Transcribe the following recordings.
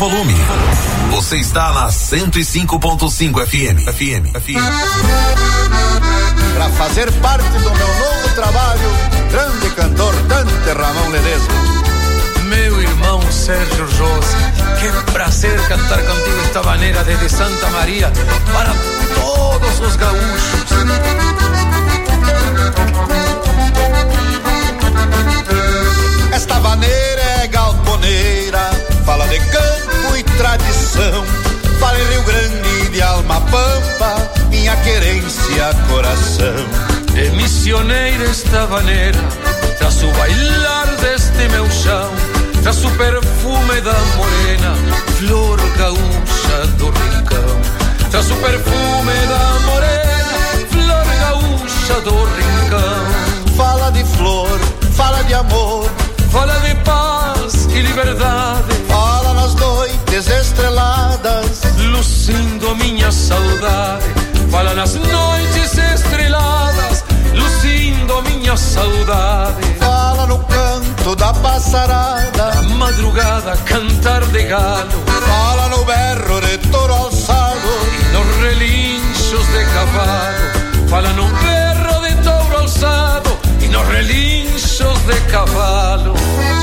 volume. Você está na 105.5 FM. Para fazer parte do meu novo trabalho, grande cantor Dante Ramon Ledesma. Meu irmão Sérgio Rosa, que prazer cantar contigo esta maneira desde Santa Maria para todos os gaúchos. Esta vaneira é galponeira, fala de campo e tradição, fala em Rio Grande de alma pampa, minha querência coração. É missioneira esta vaneira, traz o bailar deste meu chão, traz o perfume da morena, flor gaúcha do rincão. Traz o perfume da morena, flor gaúcha do rincão. Fala de flor, fala de amor, fala de paz e liberdade, fala nas noites estreladas, luzindo minha saudade. Fala nas noites estreladas, luzindo minha saudade. Fala no canto da passarada, na madrugada cantar de galo. Fala no berro de touro alçado e nos relinchos de cavalo. Fala no berro de touro alçado e nos relinchos de cavalo.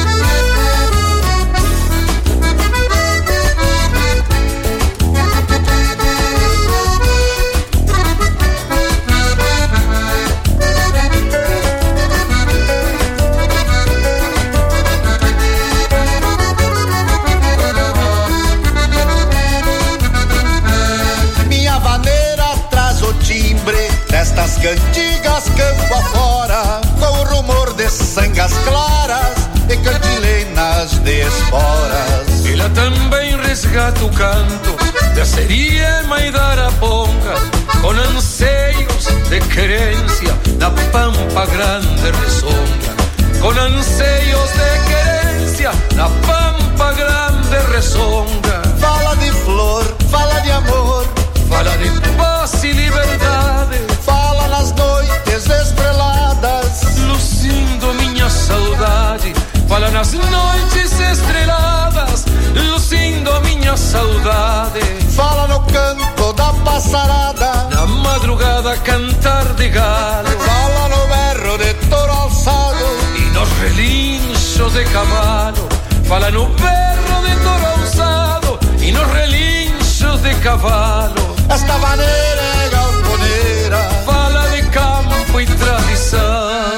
Destas cantigas campo afora, com o rumor de sangas claras e cantilenas de esporas. Ela também resgata o canto da Seriema e da Araponga, com anseios de querência na pampa grande ressonga. Com anseios de querência na pampa grande ressonga. Fala de flor, fala de amor, fala de paz e liberdade. Fala nas noites estreladas, luzindo minha saudade. Fala nas noites estreladas, luzindo minha saudade. Fala no canto da passarada, na madrugada cantar de galo. Fala no berro de touro alçado e nos relinchos de cavalo. Fala no berro de touro alçado e nos relinchos de cavalo. Esta maneira é galponeira, fala de campo e tradição.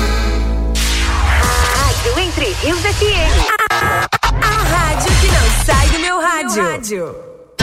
Rádio Entre Rios FM. A rádio que não sai do meu rádio.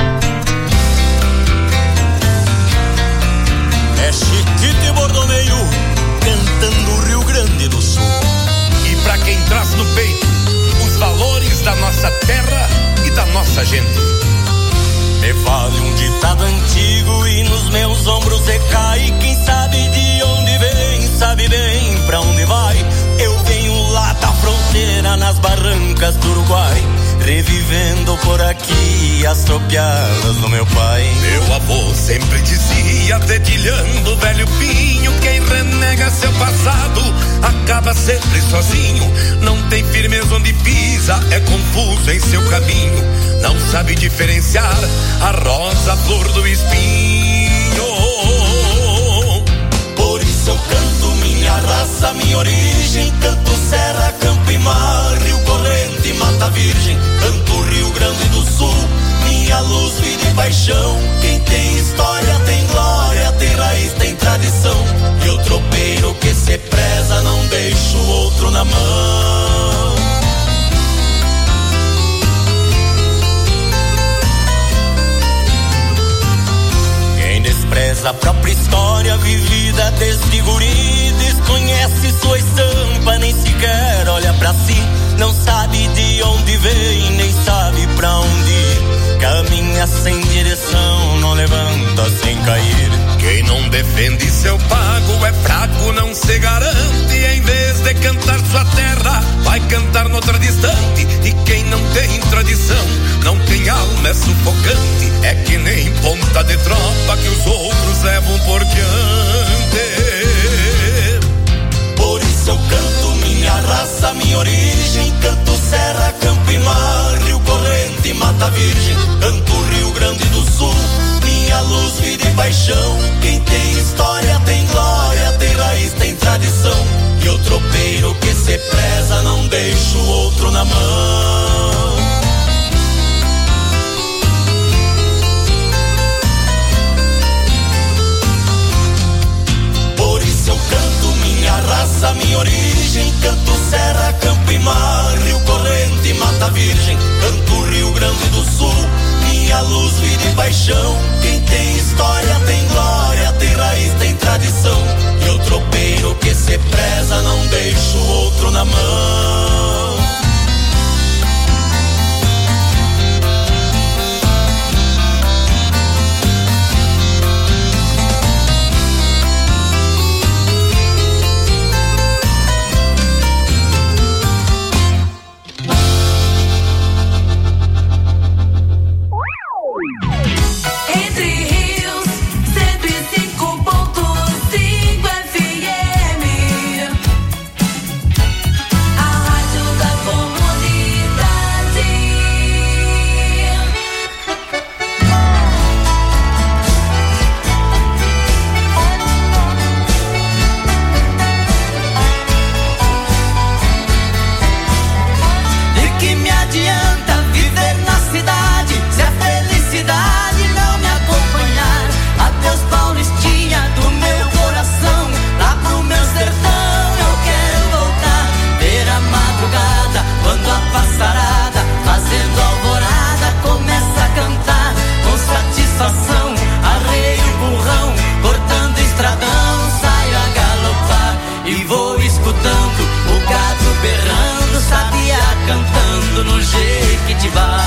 É Chiquito e Bordoneio cantando o Rio Grande do Sul. E pra quem traz no peito os valores da nossa terra e da nossa gente. Me vale um ditado antigo e nos meus ombros recai. Quem sabe de onde vem, sabe bem pra onde vai. Eu venho lá da fronteira, nas barrancas do Uruguai, revivendo por aqui as tropiadas do meu pai. Meu avô sempre dizia, dedilhando o velho pinho, quem renega seu passado acaba sempre sozinho. Não tem firmeza onde pisa, é confuso em seu caminho. Não sabe diferenciar a rosa, a flor do espinho. Por isso eu canto minha raça, minha origem. Canto serra, campo e mar, rio corrente, mata virgem. Canto Rio Grande do Sul, minha luz, vida e paixão. Quem tem história tem glória, tem raiz, tem tradição. E o tropeiro que se preza não deixa o outro na mão. Despreza a própria história vivida desde guri, desconhece sua estampa, nem sequer olha pra si. Não sabe de onde vem, nem sabe pra onde ir. Caminha sem direção, não levanta sem cair. Quem não defende seu pago é fraco, não se garante. Em vez de cantar sua terra, vai cantar noutra distante. E quem não tem tradição, não tem alma, é sufocante. É que nem ponta de tropa que os outros levam por diante. Por isso eu canto minha raça, minha origem. Canto serra, campo e mar, rio corrente, mata luz, vida e paixão. Quem tem história tem glória, tem raiz, tem tradição. E o tropeiro que se preza não deixa o outro na mão. No Jequitibá.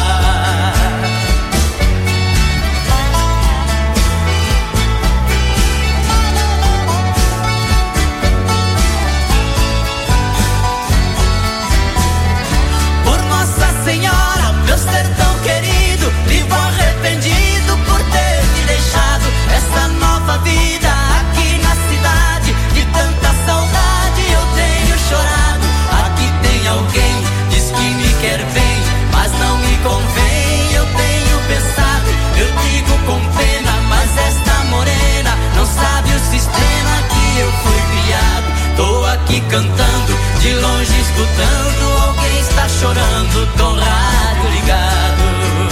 Por Nossa Senhora, meu sertão querido, vivo arrependido por ter te deixado essa nova vida aqui na cidade. De tanta saudade eu tenho chorado. Aqui tem alguém, diz que me quer bem, mas não me convém, eu tenho pensado. Eu digo com pena, mas esta morena não sabe o sistema que eu fui criado. Tô aqui cantando, de longe escutando, alguém está chorando com o rádio ligado.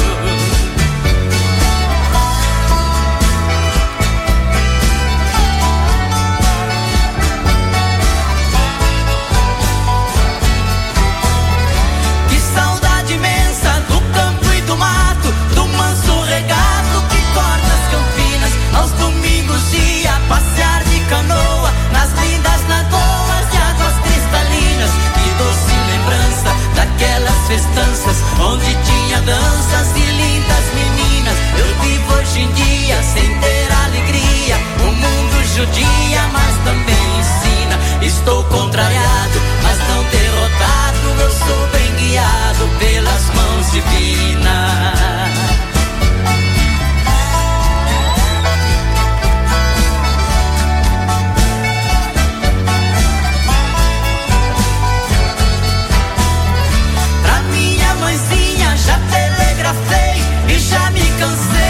Aos domingos ia passear de canoa nas lindas lagoas de águas cristalinas. Que doce lembrança daquelas festanças onde tinha danças e lindas meninas. Eu vivo hoje em dia sem ter alegria. O mundo judia, mas também ensina. Estou contrariado, mas não derrotado. Eu sou bem guiado pelas mãos divinas. Já telegrafei e já me cansei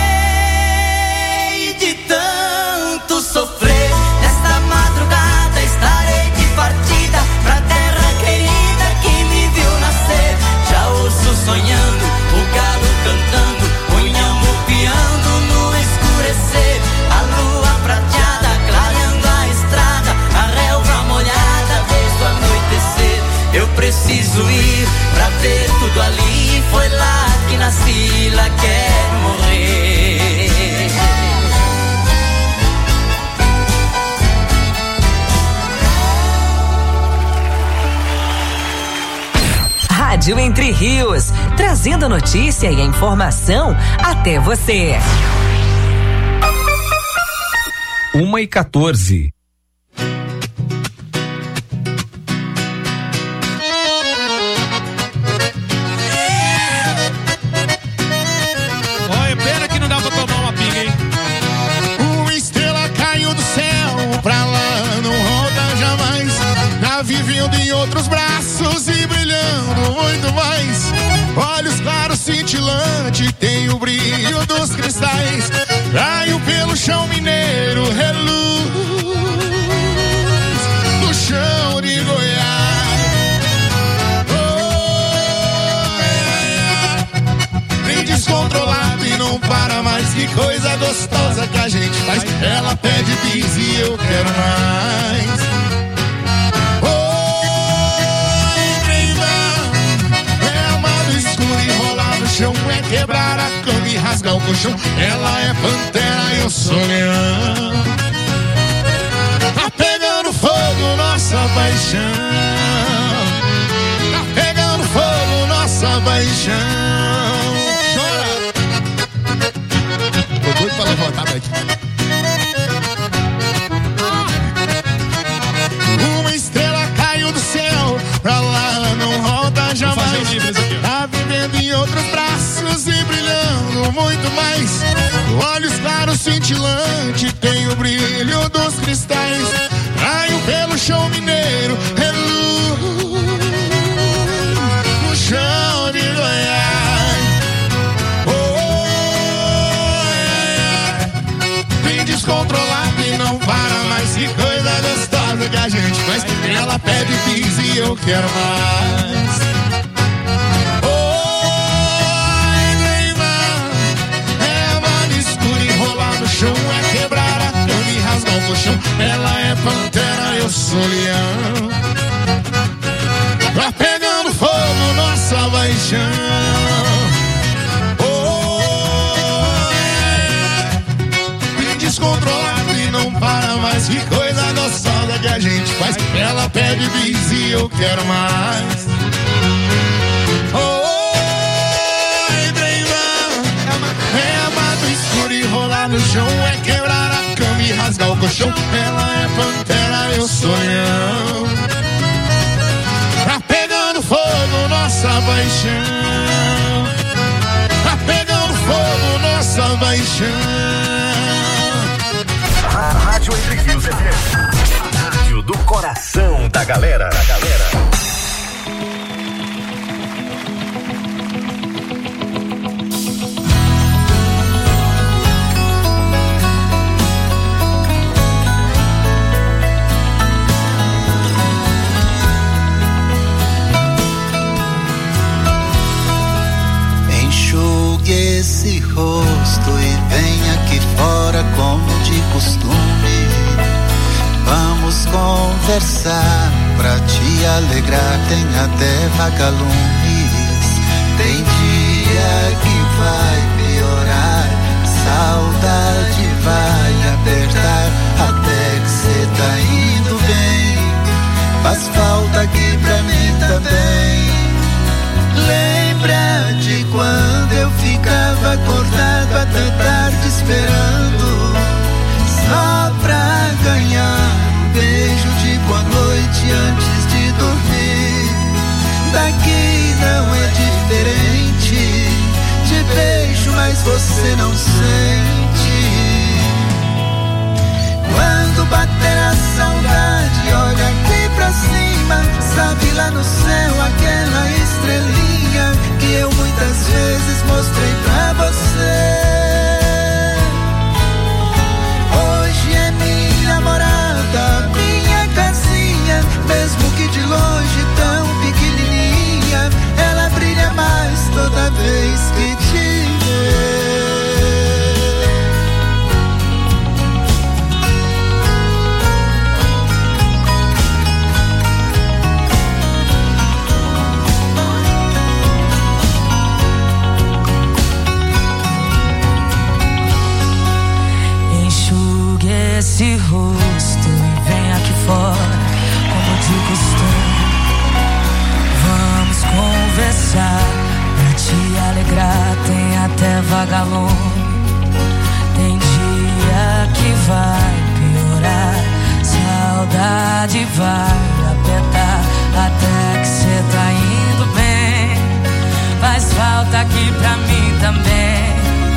de tanto sofrer. Nesta madrugada estarei de partida pra terra querida que me viu nascer. Já ouço sonhando, o galo cantando, o inhamo piando no escurecer. A lua prateada clareando a estrada, a relva molhada desde o anoitecer. Eu preciso ir pra ver tudo ali. Foi lá que nasci, lá quero morrer. Rádio Entre Rios, trazendo a notícia e a informação até você. 1h14. Vivendo em outros braços e brilhando muito mais. Olhos claros, cintilante, tem o brilho dos cristais. Raio pelo chão mineiro, reluz no chão de Goiás. Bem descontrolado e não para mais. Que coisa gostosa que a gente faz. Ela pede bis e eu quero mais. chão é quebrar a cama e rasgar rasgar o colchão. Ela é pantera, eu sou leão. Tá pegando fogo nossa paixão. Tá pegando fogo nossa paixão. Chora. Tô doido pra levantar daqui. Uma estrela caiu do céu, pra lá ela não volta jamais. Tá vivendo em outros braços e brilhando muito mais. Olhos claros, cintilante, tem o brilho dos cristais. Raio pelo chão mineiro, reluz no chão de Goiás. Bem descontrolado e não para mais. Que coisa gostosa que a gente faz. Ela pede bis e eu quero mais. É quebrar a cama e rasgar o colchão. Ela é pantera, eu sou leão. Tá pegando fogo nossa paixão. Bem descontrolado e não para mais. Que coisa gostosa que a gente faz. Ela pede bis e eu quero mais. Rolar no chão, é quebrar a cama e rasgar o colchão. Ela é pantera, eu sou leão. Tá pegando fogo nossa paixão. Tá pegando fogo nossa paixão. A Rádio Entre Rios FM, a rádio do coração da galera. Esse rosto e vem aqui fora como de costume. Vamos conversar pra te alegrar. Tem até vagalumes. Tem dia que vai piorar. Saudade vai apertar. Até que cê tá indo bem. Faz falta aqui pra mim também. Lembra de quando eu ficava acordado até tarde esperando, só pra ganhar um beijo de boa noite antes de dormir. Daqui não é diferente, te beijo mas você não sente. Quando bater a saudade, olha aqui pra cima, sabe lá no céu aquela estrelinha que eu muitas vezes mostrei pra você. Hoje é minha morada, minha casinha, mesmo que de longe tão pequenininha, ela brilha mais toda vez que te vê. Esse rosto e vem aqui fora como de costume. Vamos conversar pra te alegrar. Tem até vagalume. Tem dia que vai piorar. Saudade vai apertar. Até que cê tá indo bem. Faz falta aqui pra mim também.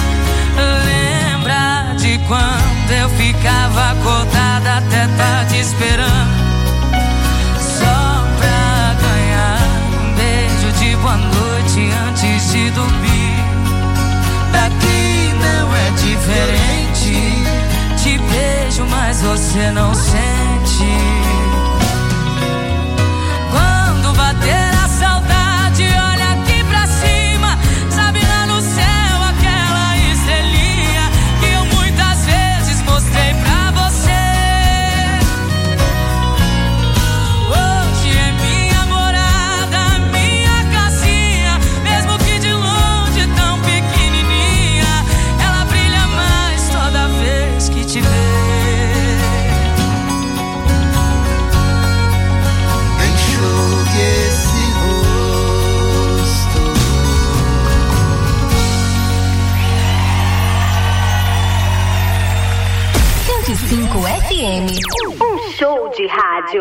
Lembra de quando eu ficava acordada até tarde esperando, só pra ganhar um beijo de boa noite antes de dormir. Daqui não é diferente, te beijo mas você não sente. Quando bater a saudade, olha aqui pra cima, sabe lá no céu aquela estrelinha que eu muitas vezes mostrei pra você. Hoje é minha morada, minha casinha, mesmo que de longe tão pequenininha, 105 FM. Um show de rádio.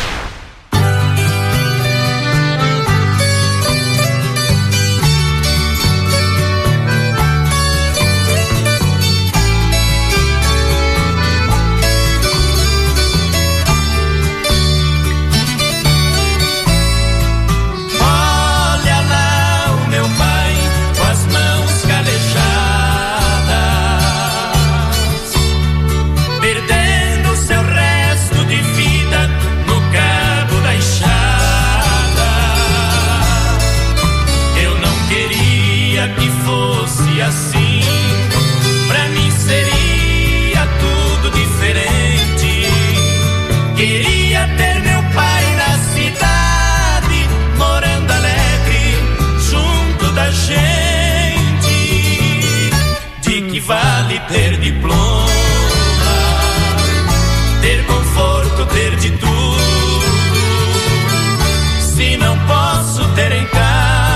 Assim, pra mim seria tudo diferente. Queria ter meu pai na cidade, morando alegre, junto da gente. De que vale ter diploma, ter conforto, ter de tudo, se não posso ter em casa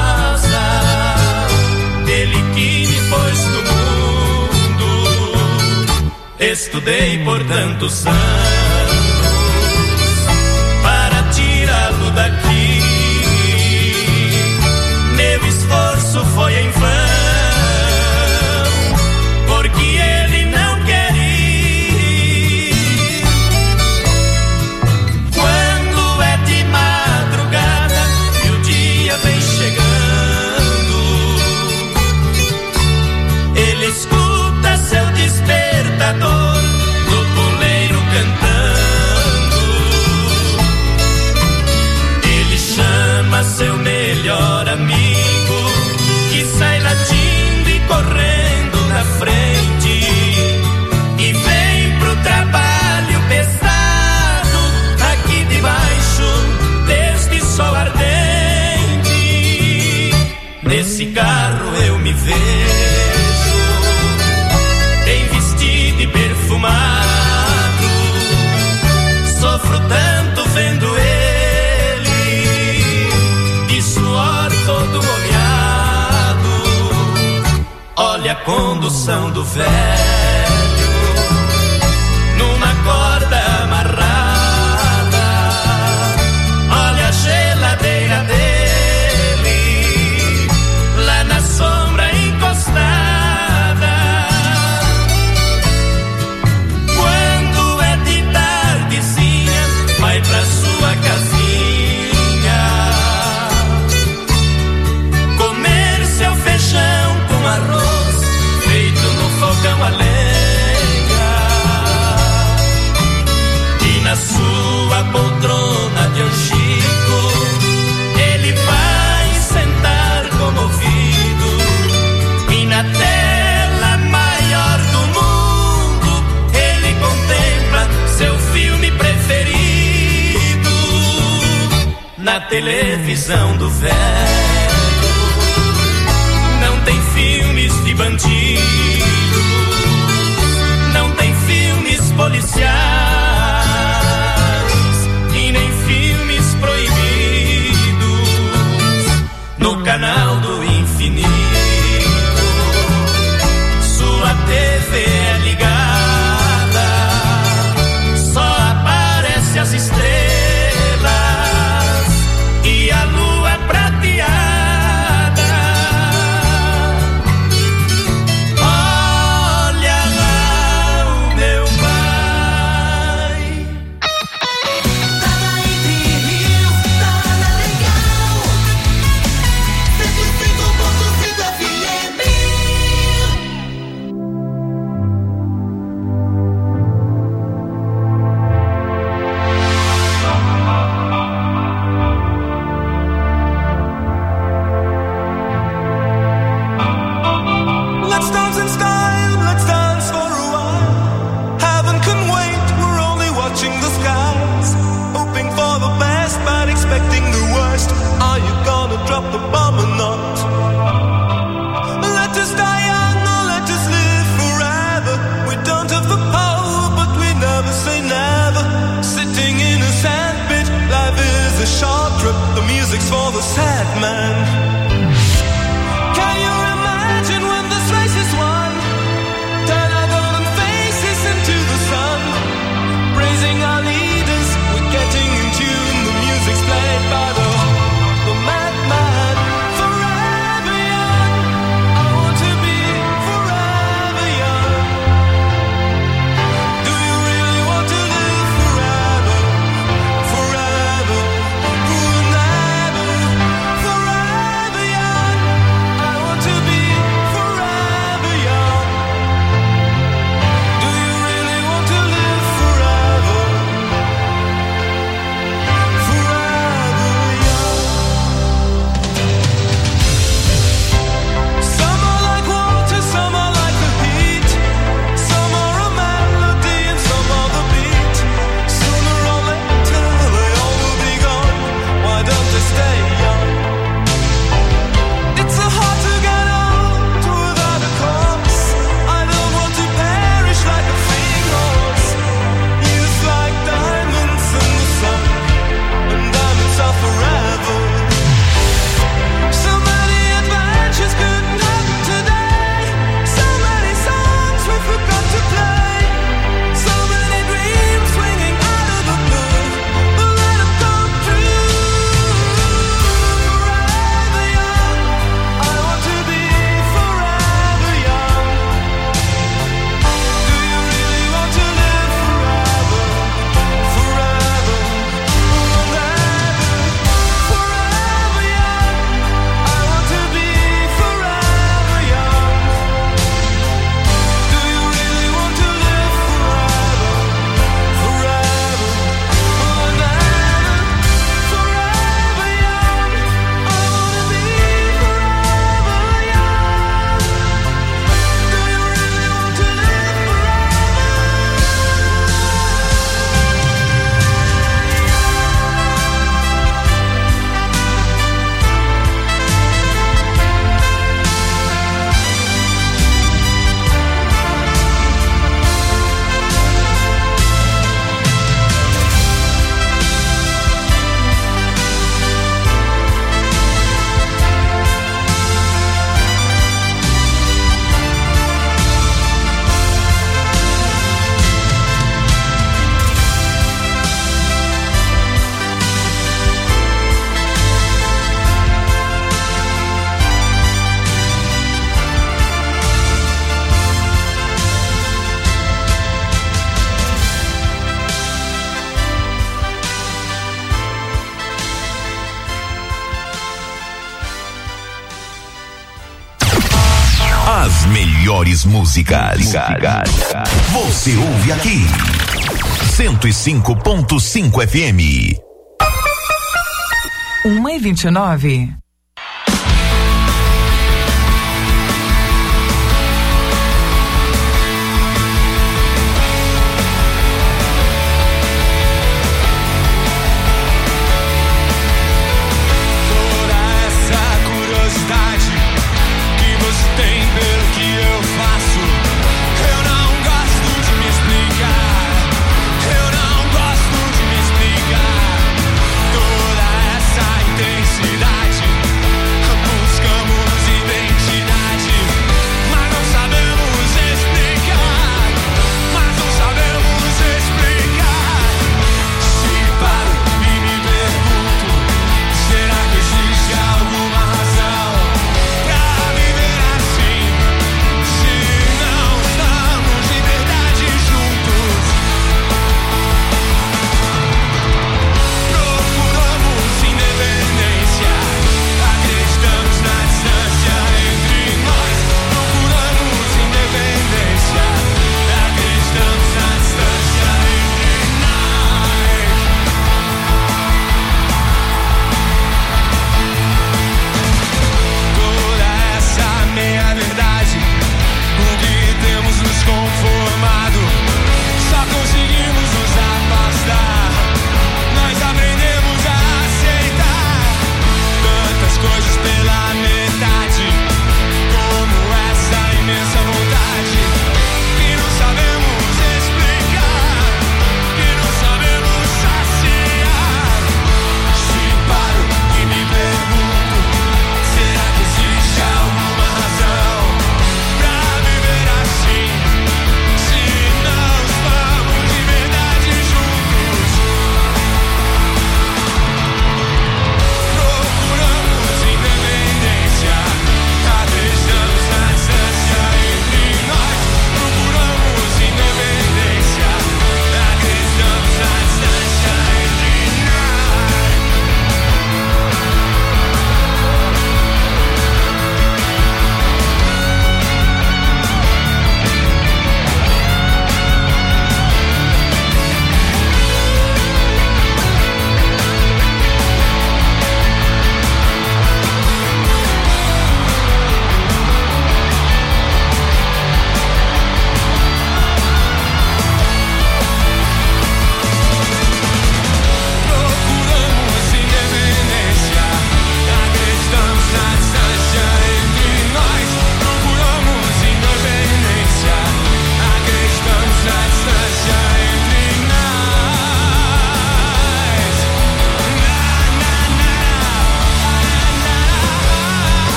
ele que me pôs no mundo. Estudei por tantos anos para tirá-lo daqui. Meu esforço foi em vão, porque ele não quer ir. Quando é de madrugada e o dia vem chegando, ele escuta seu despertador no puleiro cantando. Ele chama seu melhor amigo, que sai latindo e correndo na frente, e vem pro trabalho pesado aqui debaixo deste sol ardente. Nesse carro eu me vejo perfumado, sofro tanto vendo ele, de suor todo molhado. Olha a condução do velho, numa corda amarrada. Olha a geladeira dele, lá na sombra encostada. Pra sua casinha comer seu feijão com arroz feito no fogão a lenha, e na sua poltrona de angico ele vai sentar comovido, e na tela maior do mundo ele contempla seu filme preferido. Na televisão do velho não tem filmes de bandidos, não tem filmes policiais e nem filmes proibidos. No canal do infinito sua TV é ligada, só aparece as estrelas e a lua prateada. Olha lá o meu pai. Tava entre rios, tava legal. 105.5 FM. Drop the bomb or not. Let us die young or let us live forever. We don't have the power, but we never say never. Sitting in a sandpit, life is a short trip. The music's for the sad man. Can you imagine when this race is won? Turn our golden faces into the sun. melhores músicas. Você ouve aqui 105.5 FM. 1h29. Toda essa intensidade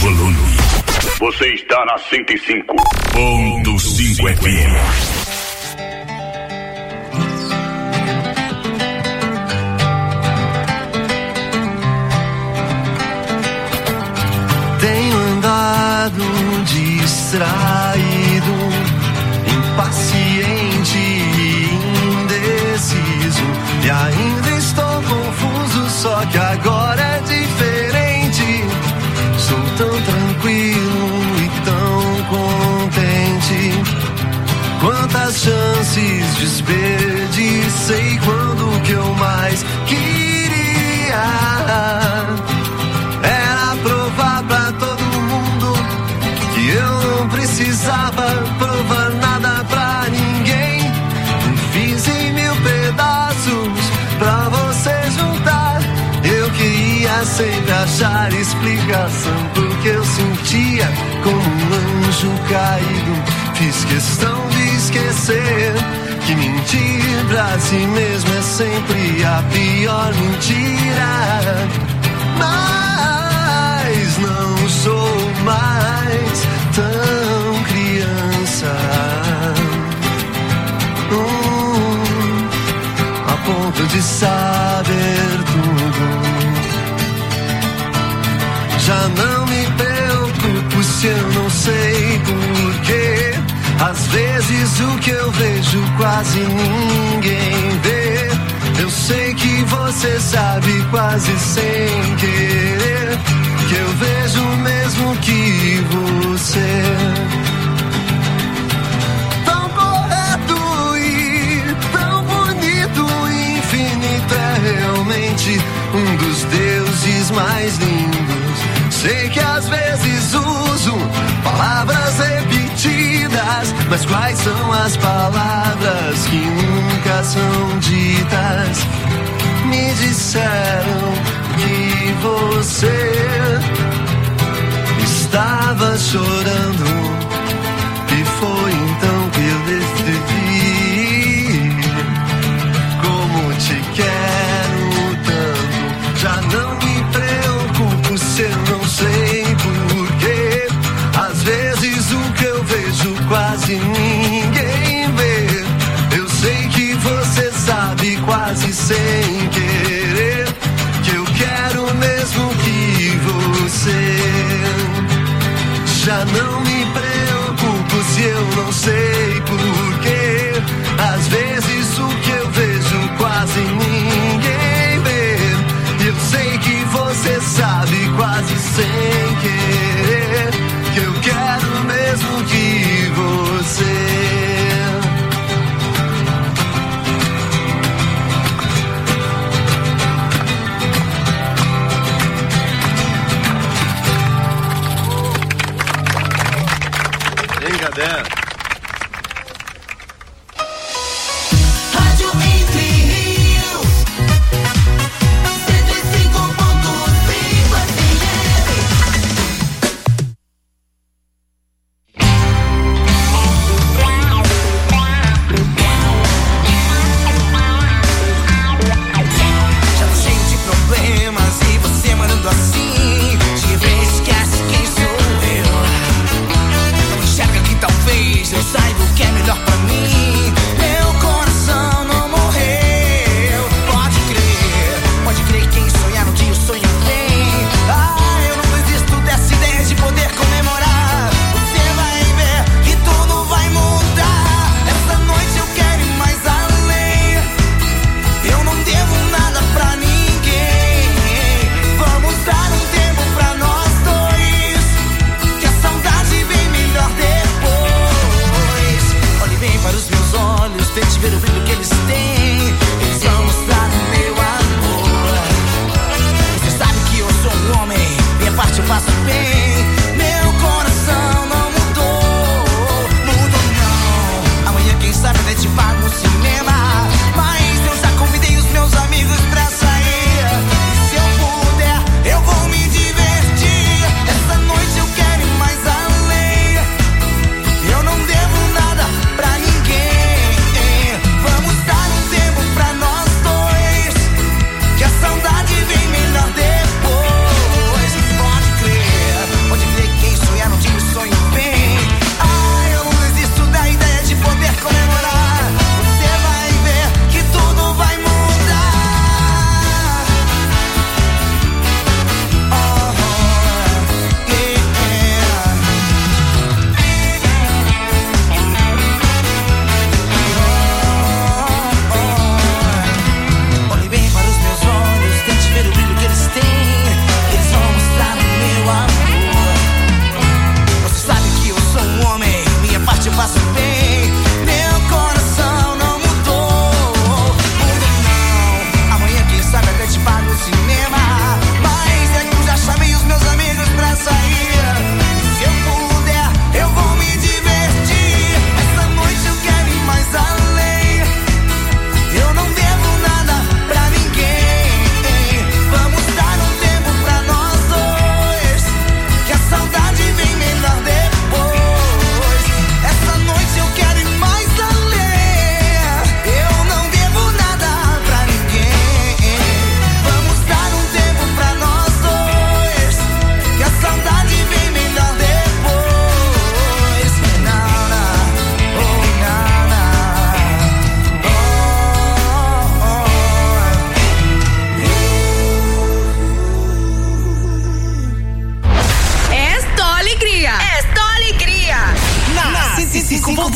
volume. Você está na 105.5 FM. Tenho andado distraído, impaciente e indeciso, e ainda estou confuso, só que agora é diferente. Sou tão tranquilo e tão contente. Quantas chances desperdicei quando o que eu mais queria era provar pra todo mundo que eu não precisava provar nada pra ninguém. Me fiz em 1000 pedaços pra você juntar. Eu queria sempre achar explicação porque eu sentia como um anjo caído. Fiz questão de esquecer que mentir pra si mesmo é sempre a pior mentira. Mas não sou mais tão criança, a ponto de saber tudo. Já não me preocupo se eu não sei porquê. Às vezes o que eu vejo quase ninguém vê. Eu sei que você sabe quase sem querer que eu vejo o mesmo que você. Tão correto e tão bonito, infinito é realmente um dos deuses mais lindos. Sei que às vezes uso palavras repetidas, mas quais são as palavras que nunca são ditas? Me disseram que você estava chorando, e foi então que eu decidi como te quero tanto. Já não me preocupo se eu não sei porquê. Às vezes o que eu vejo quase ninguém vê. Eu sei que você sabe quase sem querer que eu quero mesmo que você. Já não me preocupo se eu não sei porquê. Às vezes o que eu vejo quase ninguém vê. Eu sei que você sabe quase sem querer que eu quero mesmo que você.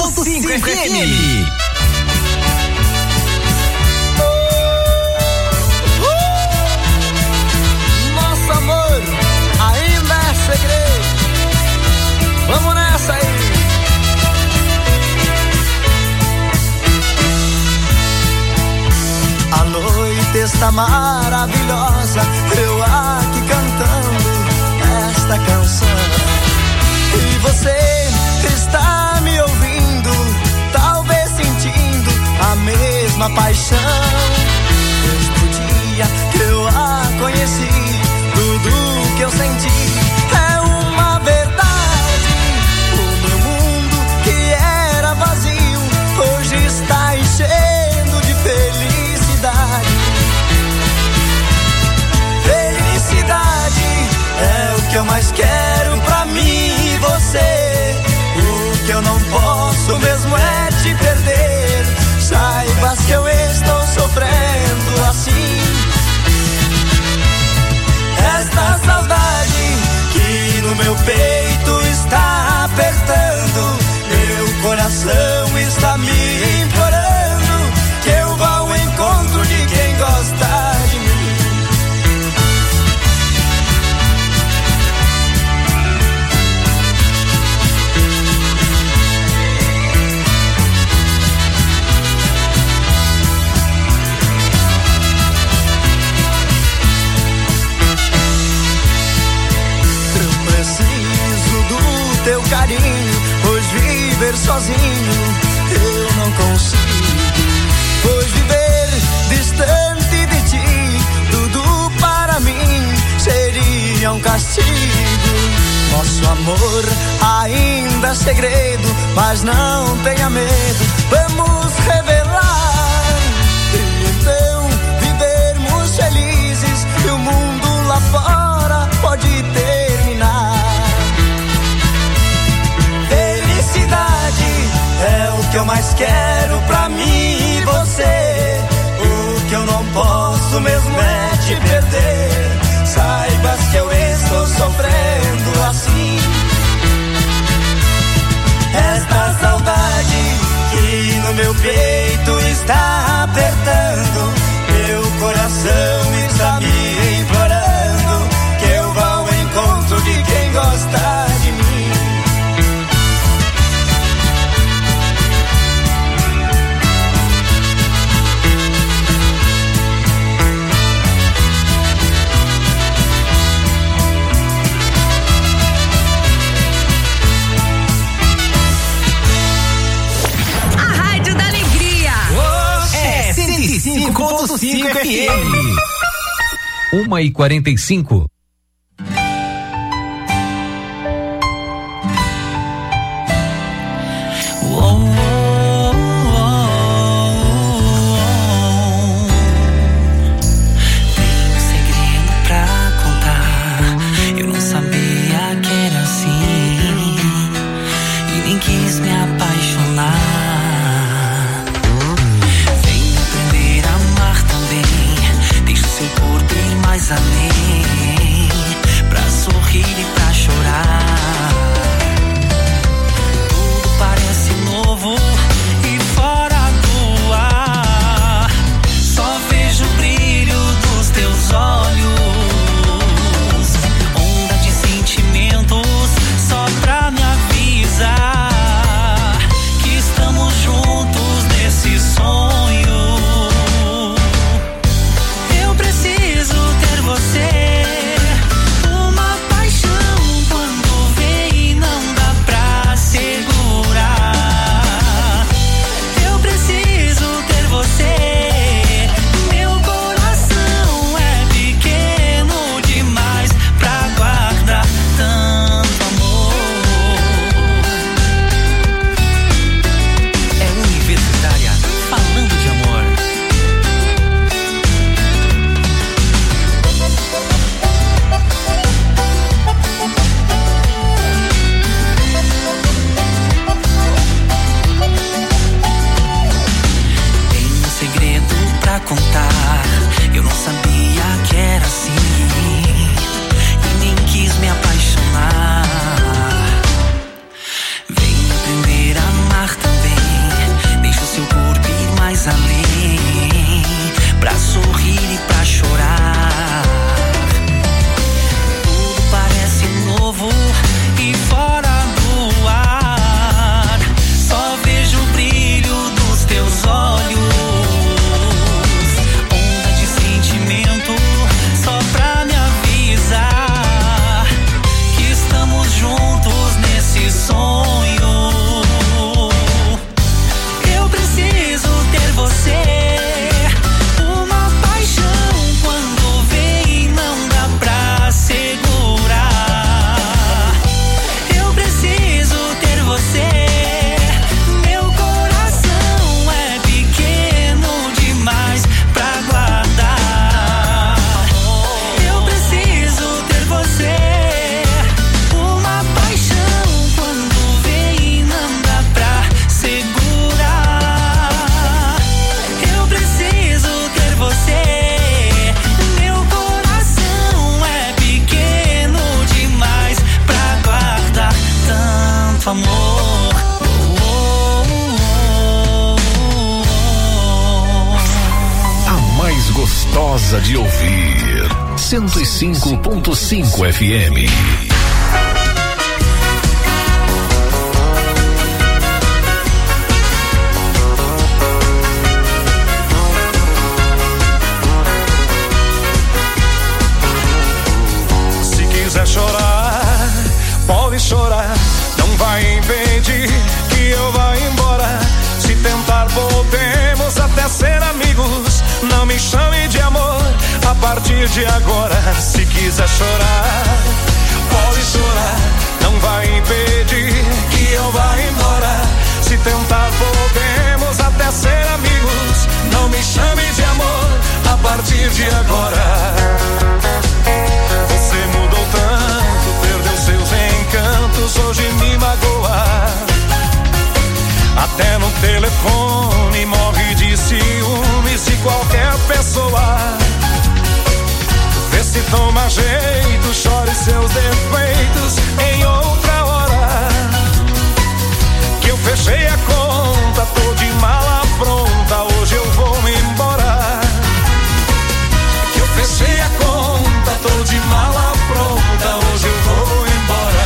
105.5 FM. Nosso amor ainda é segredo. Vamos nessa aí. A noite está maravilhosa, eu aqui cantando esta canção. E você está me ouvindo, talvez sentindo a mesma paixão. Desde o dia que eu a conheci, tudo que eu senti é uma verdade. O meu mundo que era vazio, hoje está enchendo de felicidade. Felicidade é o que eu mais quero pra mim e você. O que eu não posso mesmo é te perder. Saibas que eu estou sofrendo assim. Esta saudade que no meu peito está apertando, meu coração está me implorando que eu vá ao encontro de quem gosta de mim. Teu carinho, pois viver sozinho eu não consigo. Pois viver distante de ti, tudo para mim seria um castigo. Nosso amor ainda é segredo, mas não tenha medo, vamos revelar. E então vivermos felizes e o mundo lá fora pode terminar. É o que eu mais quero pra mim e você. O que eu não posso mesmo é te perder. Saibas que eu estou sofrendo assim. Esta saudade que no meu peito está apertando, meu coração está me implorando que eu vá ao encontro de quem gosta de mim. É 105.5 FM. 1h45. Além gostosa de ouvir. 105.5 FM. Se quiser chorar, pode chorar. Não vai impedir que eu vá embora. Se tentar, podemos até ser amigos. Não me chame de amor a partir de agora. Se quiser chorar, pode chorar. Não vai impedir que eu vá embora. Se tentar, podemos até ser amigos. Não me chame de amor a partir de agora. Você mudou tanto, perdeu seus encantos, hoje me magoa. Até no telefone morre de ciúmes de qualquer pessoa. Vê se toma jeito, chore seus defeitos em outra hora. Que eu fechei a conta, tô de mala pronta, hoje eu vou embora. Que eu fechei a conta, tô de mala pronta, hoje eu vou embora.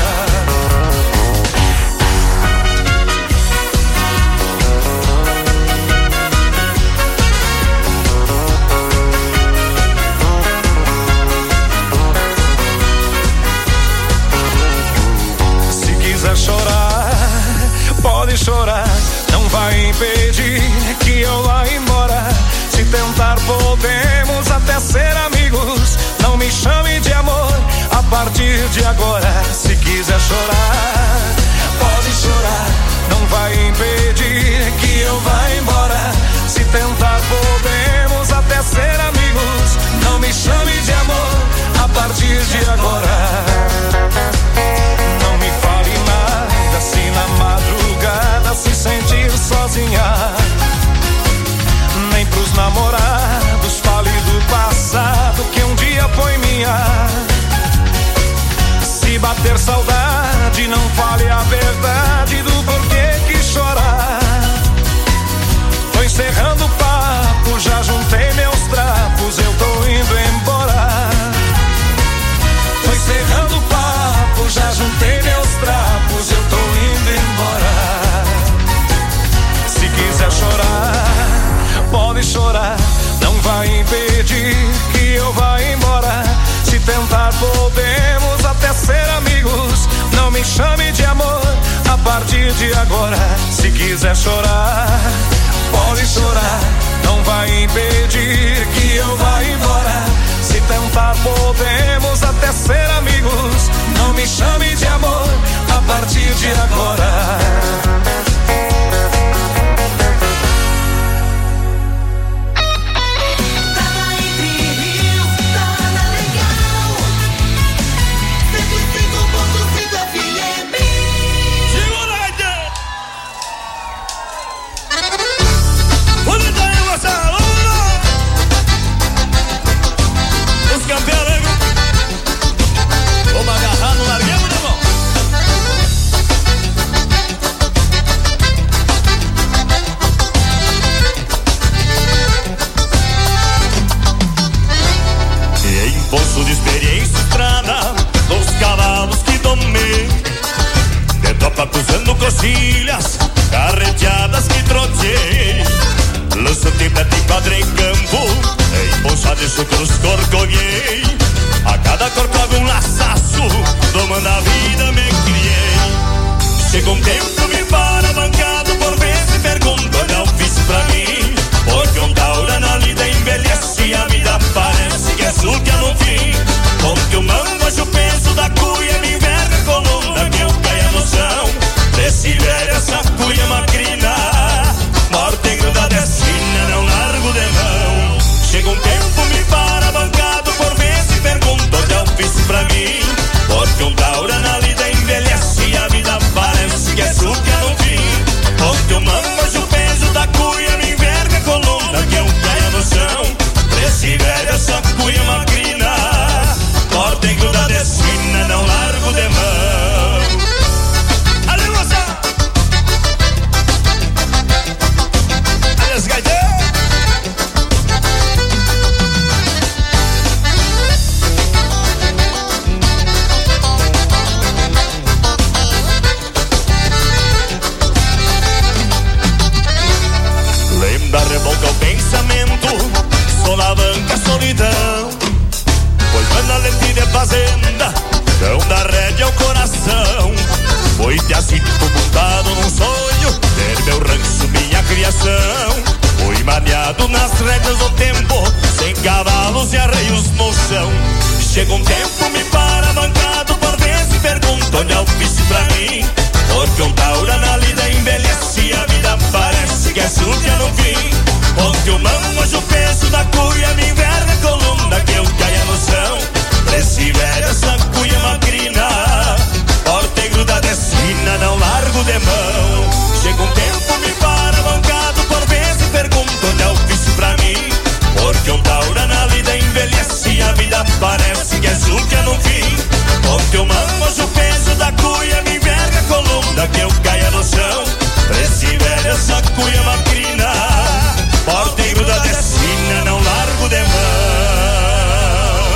Chorar, pode chorar, não vai impedir que eu vá embora. Se tentar, podemos até ser amigos. Não me chame de amor a partir de agora. Se quiser chorar, pode chorar, não vai impedir que eu vá embora. Se tentar, podemos até ser amigos. Não me chame de amor a partir de agora. Não me fale nada se na madrugada se sentir sozinha. Nem pros namorados fale do passado que um dia foi minha. Se bater saudade, não fale a verdade do porquê que chorar. Tô encerrando o papo, já juntei meus trapos, eu tô indo embora. Tô encerrando o papo, já juntei meus trapos, eu tô indo embora. Se quiser chorar, pode chorar, não vai impedir que eu vá embora. Se tentar, podemos até ser amigos. Não me chame de amor a partir de agora. Se quiser chorar, pode chorar, não vai impedir que eu vá embora. Se tentar, podemos até ser amigos. Não me chame de amor a partir de agora. Vamos agarrar no larguemos, irmão. revolta o pensamento, solavanca a solidão. Pois na lentilha é fazenda, não dá rédea ao coração. Foi te assim montado num sonho, ter meu rancho, minha criação. Fui maniado nas rédeas do tempo, sem cavalos e arreios no chão. Chega um tempo, me para bancado, por vezes pergunto onde é o vício pra mim. Porque um taura na lida envelhece, a vida parece que é suja no fim. Ontem o mão, hoje o peso da cuia, me enverga a coluna que eu caia no chão. Esse velho, essa cuia macrina, porta e gruda de esquina, não largo de mão. Chega um tempo, me para bancado, por vezes pergunto onde é o vício pra mim. Porque um taura na lida envelhece, a vida parece que é suja no fim. Ontem o mão, hoje o peso da cuia, me enverga a coluna que eu caia no chão. Esse velho, essa cuia macrina, porta e gruda de esquina, não largo de mão.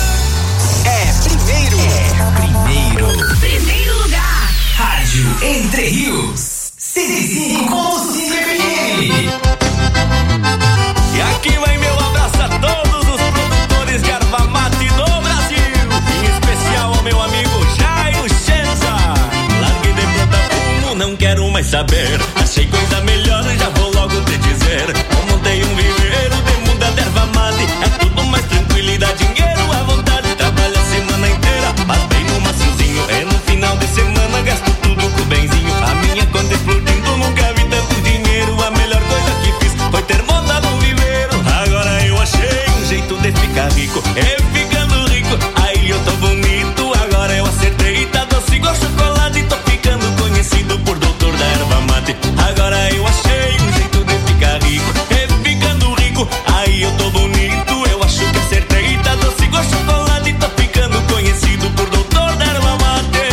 Primeiro lugar. Rádio Entre Rios 105.5 FM. E aqui vai meu abraço a todos os produtores de erva mate do Brasil, em especial ao meu amigo Jairo Chenza. Larguei de planta fumo, não quero mais saber. Achei coisa melhor, já vou logo te dizer. Eu montei um viveiro de muda de erva mate. É tudo mais tranquilo e dá dinheiro à vontade. Trabalho a semana inteira, mas bem no maciozinho. E no final de semana gasto tudo com o benzinho. A minha conta explodindo, nunca vi tanto dinheiro. A melhor coisa que fiz foi ter montado um viveiro. Agora eu achei um jeito de ficar rico. E ficando rico, aí eu tô bonito. Agora eu acertei, tá doce igual chocolate. Tô ficando conhecido por doutor da erva mate. Agora eu achei um jeito de ficar rico. E ficando rico, aí eu tô bonito. Eu acho que acertei, tá doce igual chocolate. Tô ficando conhecido por doutor da erva mate.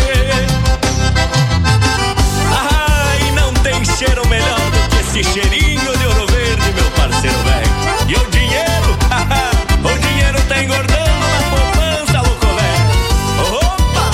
Ah, e não tem cheiro melhor do que esse cheirinho de ouro verde, meu parceiro velho. E o dinheiro, o dinheiro tá engordando na poupança, louco velho. Opa!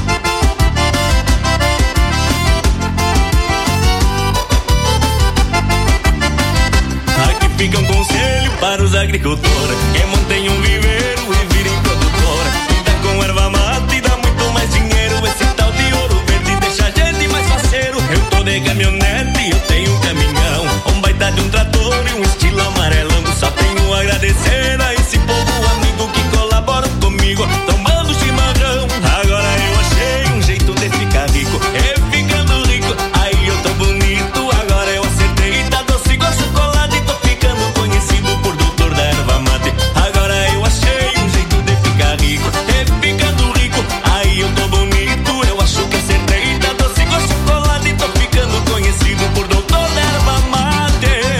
Aqui fica um conselho para os agricultores que montem um viveiro e virem produtora. Pinta com erva mate dá muito mais dinheiro. Esse tal de ouro verde deixa a gente mais faceiro. Eu tô de caminhonete e eu tenho um caminhão, um baita de um trator e um estilo amarelão. Só tenho a agradecer a esse povo amigo que colabora comigo, tomando chimarrão. Agora eu achei um jeito de ficar rico. E ficando rico, aí eu tô bonito. Agora eu acertei, tá doce igual chocolate. Tô ficando conhecido por doutor da erva mate. Agora eu achei um jeito de ficar rico. E ficando rico, aí eu tô bonito. Eu acho que acertei, tá doce igual chocolate. Tô ficando conhecido por doutor da erva mate.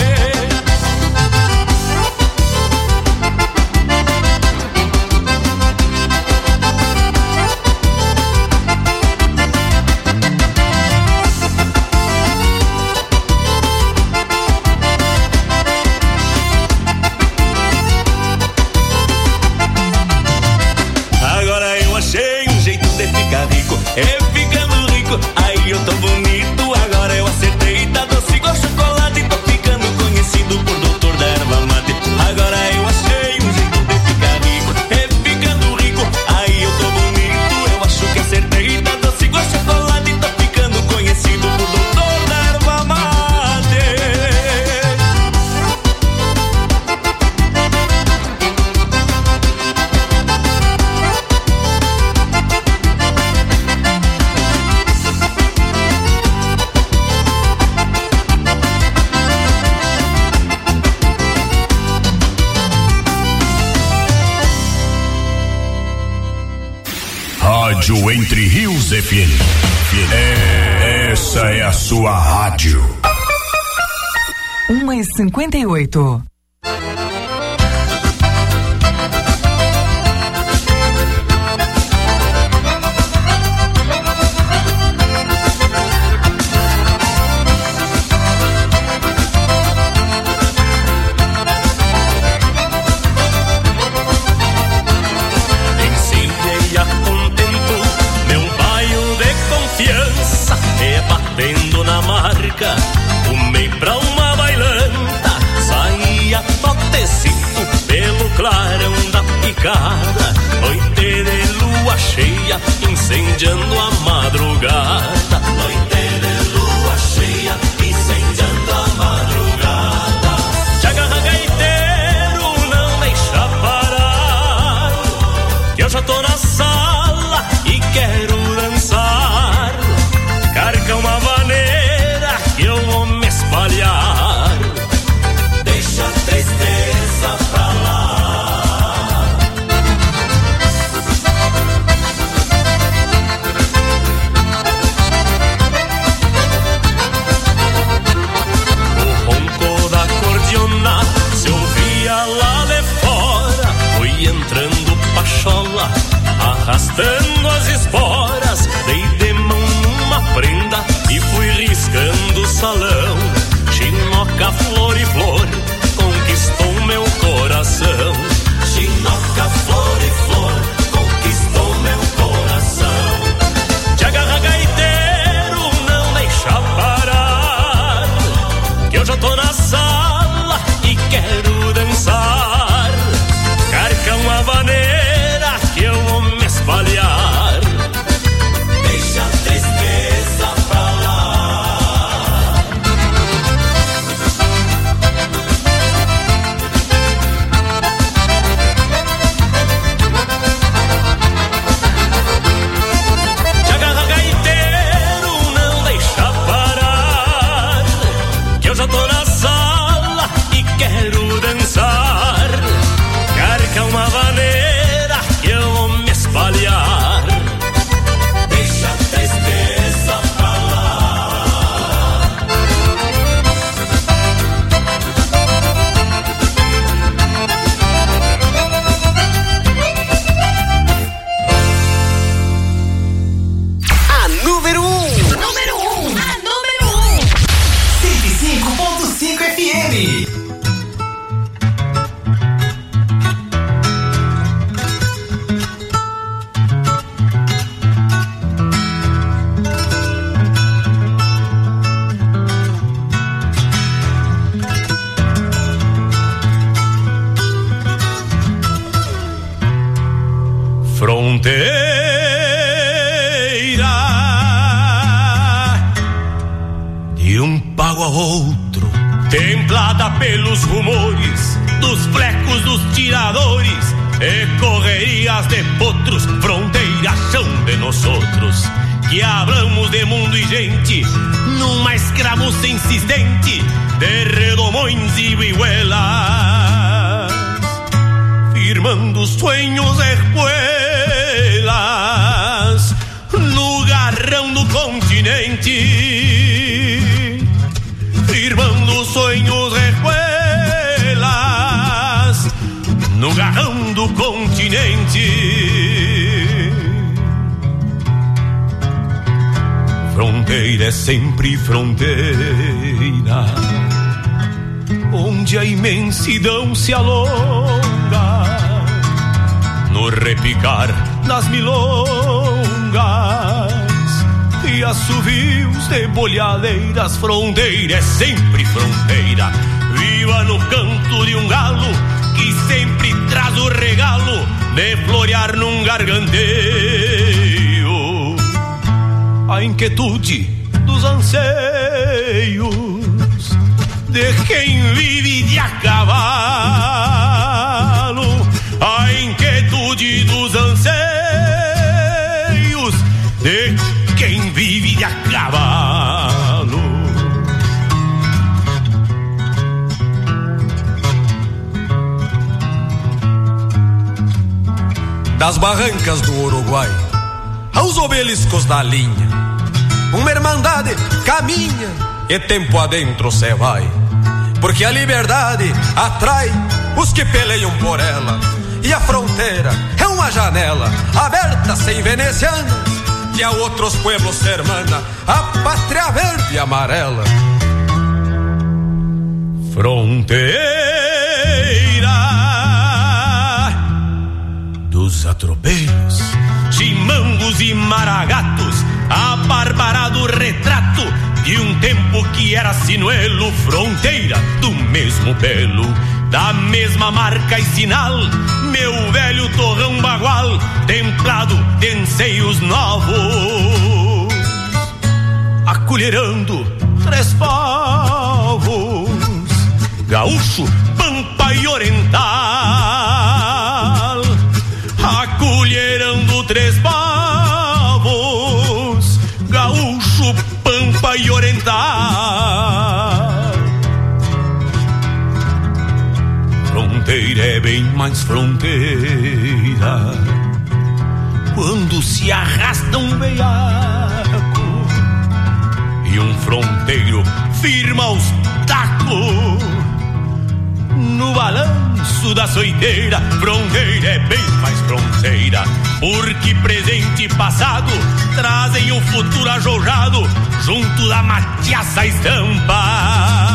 Agora eu achei um jeito de ficar rico. E ficando rico, aí eu tô bonito. Agora eu acertei, tá doce igual chocolate. Tô ficando conhecido por doutor da erva mate. Agora eu achei um jeito de ficar rico. E ficando rico, aí eu tô bonito. Eu acho que acertei, tá doce igual chocolate. Tô ficando conhecido por doutor da erva mate. Rádio Entre Rios FM. Essa é a sua rádio. 1h58. Batendo na marca, fumei pra uma bailanta, saí madrugada, noite de lua cheia, incendiando a madrugada. Noite de lua cheia, incendiando a madrugada. Te agarra, gaiteiro, não deixa parar, que eu já tô na sala e quero dançar. Carca uma vaneira que eu vou me espalhar. Deixa a tristeza pra lá. O ronco da cordiona se ouvia lá de fora. Fui entrando pachola, arrastando as esporas. Dei de mão numa prenda e fui riscando o salão. Chinoca, flor e flor, conquistou meu coração. Chinoca, flor e flor, conquistou meu coração. Te agarra, gaiteiro, não deixa parar, que eu já tô na sala e quero dançar. Carca uma vaneira que eu vou me espalhar. Deixa a tristeza pra lá. Te agarra, gaiteiro, não deixa parar, que eu já tô na sala e quero dançar. Carca uma vaneira que eu vou me espalhar. Deixa a tristeza pra lá. A número 1. A número 1. 105.5 FM. Fronteira de um pago a outro, templada pelos rumores dos flecos dos tiradores e correrias de potros. Fronteira, chão de nós outros, que hablamos de mundo e gente numa escramuça insistente de redomões e vihuelas, firmando sonhos e espuelas no garrão do continente, firmando sonhos e espuelas no garrão do continente. Fronteira é sempre fronteira, onde a imensidão se alonga no repicar das milongas e assovios de bolhadeiras. Fronteira é sempre fronteira, viva no canto de um galo que sempre traz o regalo de florear num garganteio a inquietude dos anseios de quem vive de a cavalo, a inquietude dos anseios de quem vive de a cavalo. Das barrancas do Uruguai aos obeliscos da linha, uma irmandade caminha e tempo adentro cê vai, porque a liberdade atrai os que peleiam por ela, e a fronteira é uma janela aberta sem venezianas, que a outros pueblos se hermana a pátria verde e amarela. Fronteira dos atropellos, chimangos e maragatos, abarbarado retrato de um tempo que era sinuelo. Fronteira do mesmo pelo da mesma marca e sinal, meu velho torrão bagual, templado de anseios novos, acolherando 3 povos, gaúcho, pampa e oriental, acolherando 3 povos, gaúcho, pampa e oriental. Fronteira é bem mais fronteira quando se arrasta um veiaco e um fronteiro firma os tacos no balanço da soiteira. Fronteira é bem mais fronteira porque presente e passado trazem o futuro ajojado junto da matiaça estampa.